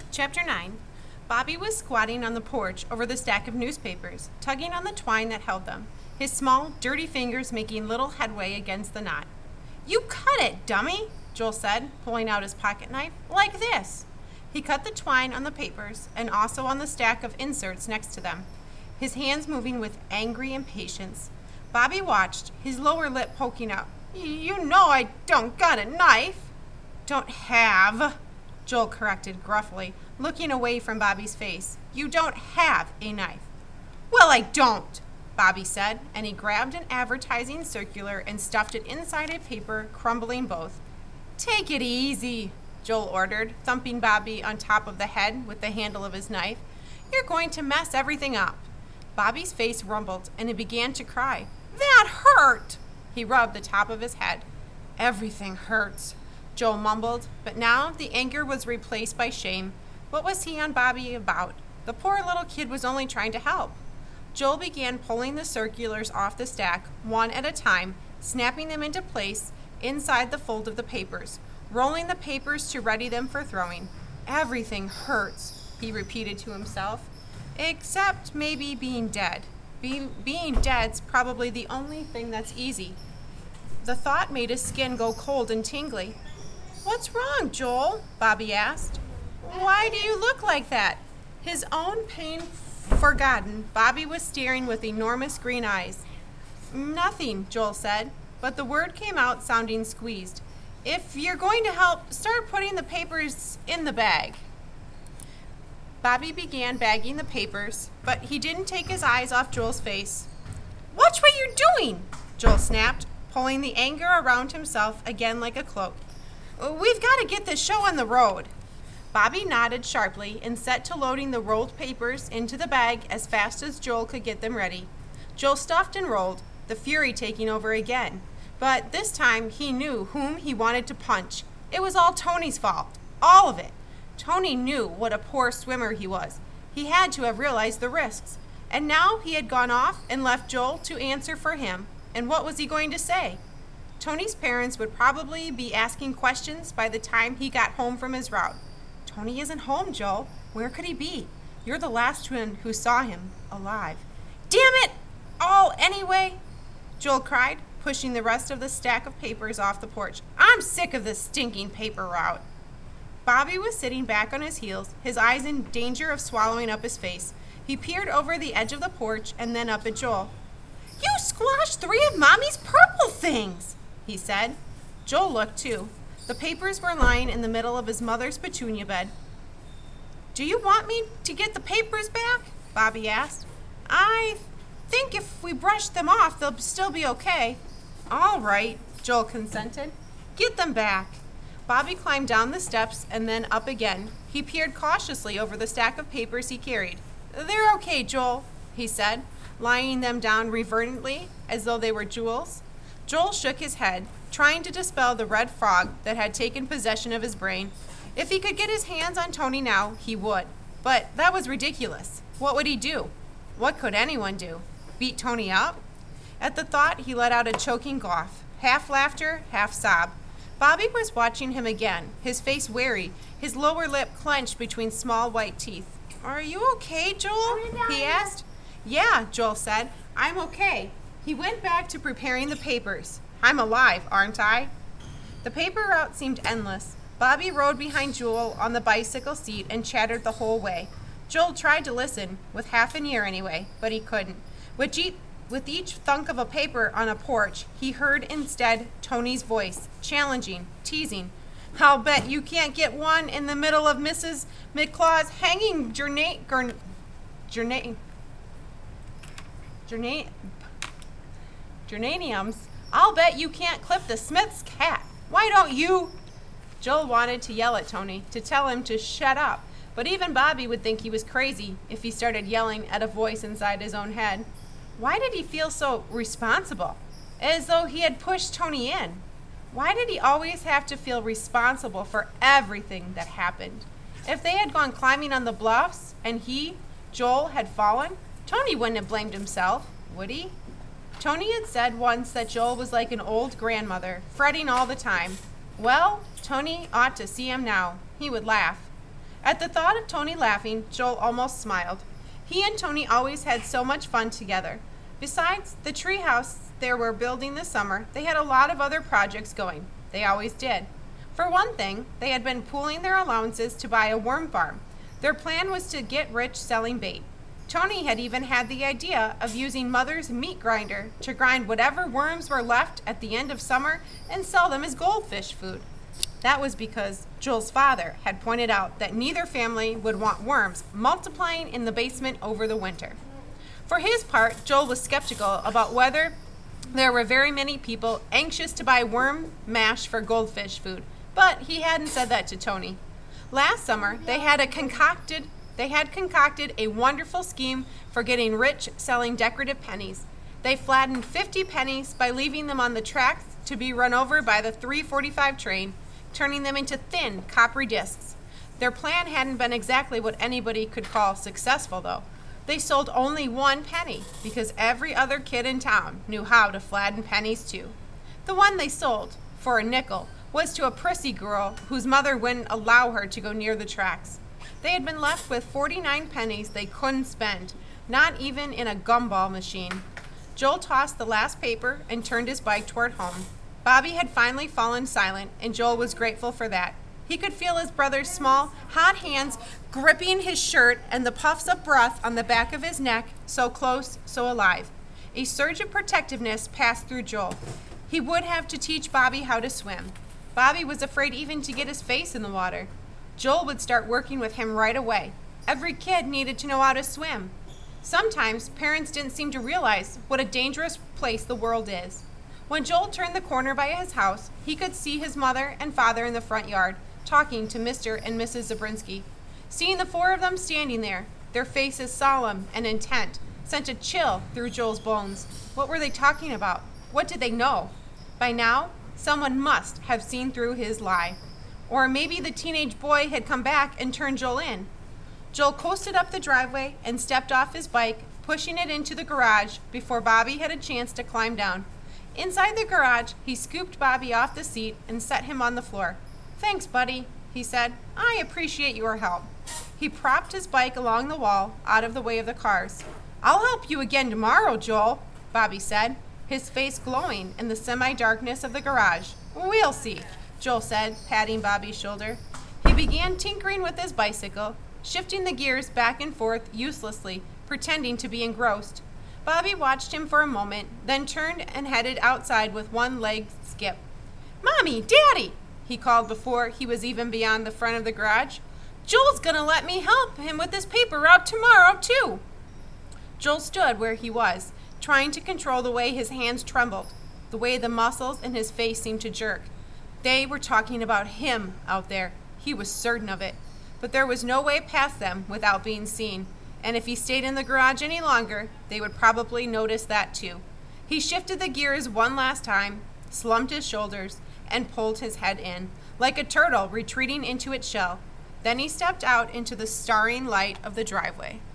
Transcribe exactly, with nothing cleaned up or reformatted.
Chapter nine. Bobby was squatting on the porch over the stack of newspapers, tugging on the twine that held them, his small, dirty fingers making little headway against the knot. "You cut it, dummy," Joel said, pulling out his pocket knife. "Like this." He cut the twine on the papers and also on the stack of inserts next to them, his hands moving with angry impatience. Bobby watched, his lower lip poking out. "You know I don't got a knife." "Don't have," Joel corrected gruffly, looking away from Bobby's face. "You don't have a knife." "Well, I don't," Bobby said, and he grabbed an advertising circular and stuffed it inside a paper, crumbling both. "Take it easy," Joel ordered, thumping Bobby on top of the head with the handle of his knife. "You're going to mess everything up." Bobby's face rumbled, and he began to cry. "That hurt!" He rubbed the top of his head. "Everything hurts," Joel mumbled, but now the anger was replaced by shame. What was he on Bobby about? The poor little kid was only trying to help. Joel began pulling the circulars off the stack, one at a time, snapping them into place inside the fold of the papers, rolling the papers to ready them for throwing. "Everything hurts," he repeated to himself, "except maybe being dead. Be- being dead's probably the only thing that's easy." The thought made his skin go cold and tingly. "What's wrong, Joel?" Bobby asked. "Why do you look like that?" His own pain forgotten, Bobby was staring with enormous green eyes. "Nothing," Joel said, but the word came out sounding squeezed. "If you're going to help, start putting the papers in the bag." Bobby began bagging the papers, but he didn't take his eyes off Joel's face. "Watch what you're doing!" Joel snapped, pulling the anger around himself again like a cloak. "We've got to get this show on the road." Bobby nodded sharply and set to loading the rolled papers into the bag as fast as Joel could get them ready. Joel stuffed and rolled, the fury taking over again. But this time he knew whom he wanted to punch. It was all Tony's fault. All of it. Tony knew what a poor swimmer he was. He had to have realized the risks. And now he had gone off and left Joel to answer for him. And what was he going to say? Tony's parents would probably be asking questions by the time he got home from his route. "Tony isn't home, Joel. Where could he be? You're the last one who saw him alive." "Damn it all anyway," Joel cried, pushing the rest of the stack of papers off the porch. "I'm sick of this stinking paper route." Bobby was sitting back on his heels, his eyes in danger of swallowing up his face. He peered over the edge of the porch and then up at Joel. "You squashed three of Mommy's purple things," he said. Joel looked too. The papers were lying in the middle of his mother's petunia bed. "Do you want me to get the papers back?" Bobby asked. "I think if we brush them off, they'll still be okay." "All right," Joel consented. "Get them back." Bobby climbed down the steps and then up again. He peered cautiously over the stack of papers he carried. "They're okay, Joel," he said, laying them down reverently as though they were jewels. Joel shook his head, trying to dispel the red fog that had taken possession of his brain. If he could get his hands on Tony now, he would. But that was ridiculous. What would he do? What could anyone do? Beat Tony up? At the thought, he let out a choking cough, half laughter, half sob. Bobby was watching him again, his face wary, his lower lip clenched between small white teeth. "Are you okay, Joel?" he asked. "Yeah," Joel said. "I'm okay." He went back to preparing the papers. "I'm alive, aren't I?" The paper route seemed endless. Bobby rode behind Joel on the bicycle seat and chattered the whole way. Joel tried to listen, with half an ear anyway, but he couldn't. With each, with each thunk of a paper on a porch, he heard instead Tony's voice, challenging, teasing. "I'll bet you can't get one in the middle of Missus McClaw's hanging gerna- gern- gerna- gerna- geraniums. I'll bet you can't clip the Smith's cat. Why don't you?" Joel wanted to yell at Tony, to tell him to shut up, but even Bobby would think he was crazy if he started yelling at a voice inside his own head. Why did he feel so responsible? As though he had pushed Tony in. Why did he always have to feel responsible for everything that happened? If they had gone climbing on the bluffs and he, Joel, had fallen, Tony wouldn't have blamed himself, would he? Tony had said once that Joel was like an old grandmother, fretting all the time. Well, Tony ought to see him now. He would laugh. At the thought of Tony laughing, Joel almost smiled. He and Tony always had so much fun together. Besides the treehouse they were building this summer, they had a lot of other projects going. They always did. For one thing, they had been pooling their allowances to buy a worm farm. Their plan was to get rich selling bait. Tony had even had the idea of using Mother's meat grinder to grind whatever worms were left at the end of summer and sell them as goldfish food. That was because Joel's father had pointed out that neither family would want worms multiplying in the basement over the winter. For his part, Joel was skeptical about whether there were very many people anxious to buy worm mash for goldfish food, but he hadn't said that to Tony. Last summer, they had a concocted they had concocted a wonderful scheme for getting rich selling decorative pennies. They flattened fifty pennies by leaving them on the tracks to be run over by the three forty-five train, turning them into thin, coppery discs. Their plan hadn't been exactly what anybody could call successful, though. They sold only one penny because every other kid in town knew how to flatten pennies too. The one they sold, for a nickel, was to a prissy girl whose mother wouldn't allow her to go near the tracks. They had been left with forty-nine pennies they couldn't spend, not even in a gumball machine. Joel tossed the last paper and turned his bike toward home. Bobby had finally fallen silent, and Joel was grateful for that. He could feel his brother's small, hot hands gripping his shirt and the puffs of breath on the back of his neck, so close, so alive. A surge of protectiveness passed through Joel. He would have to teach Bobby how to swim. Bobby was afraid even to get his face in the water. Joel would start working with him right away. Every kid needed to know how to swim. Sometimes parents didn't seem to realize what a dangerous place the world is. When Joel turned the corner by his house, he could see his mother and father in the front yard, talking to Mister and Missus Zabrinsky. Seeing the four of them standing there, their faces solemn and intent, sent a chill through Joel's bones. What were they talking about? What did they know? By now, someone must have seen through his lie. Or maybe the teenage boy had come back and turned Joel in. Joel coasted up the driveway and stepped off his bike, pushing it into the garage before Bobby had a chance to climb down. Inside the garage, he scooped Bobby off the seat and set him on the floor. "Thanks, buddy," he said. "I appreciate your help." He propped his bike along the wall, out of the way of the cars. "I'll help you again tomorrow, Joel," Bobby said, his face glowing in the semi-darkness of the garage. "We'll see," Joel said, patting Bobby's shoulder. He began tinkering with his bicycle, shifting the gears back and forth uselessly, pretending to be engrossed. Bobby watched him for a moment, then turned and headed outside with one leg skip. "Mommy, Daddy!" he called before he was even beyond the front of the garage. "Joel's gonna let me help him with this paper route tomorrow, too." Joel stood where he was, trying to control the way his hands trembled, the way the muscles in his face seemed to jerk. They were talking about him out there. He was certain of it. But there was no way past them without being seen, and if he stayed in the garage any longer, they would probably notice that too. He shifted the gears one last time, slumped his shoulders, and pulled his head in, like a turtle retreating into its shell. Then he stepped out into the starring light of the driveway.